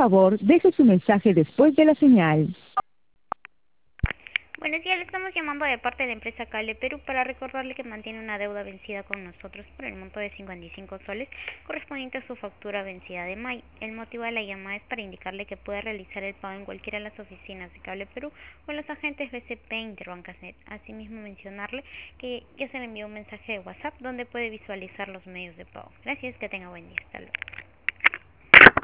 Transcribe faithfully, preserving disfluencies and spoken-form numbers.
favor, deje su mensaje después de la señal. Buenos días, le estamos llamando de parte de la empresa Cable Perú para recordarle que mantiene una deuda vencida con nosotros por el monto de cincuenta y cinco soles correspondiente a su factura vencida de mayo. El motivo de la llamada es para indicarle que puede realizar el pago en cualquiera de las oficinas de Cable Perú o en los agentes B C P e Interbancasnet. Asimismo, mencionarle que ya se le envió un mensaje de WhatsApp donde puede visualizar los medios de pago. Gracias, que tenga buen día. Hasta luego.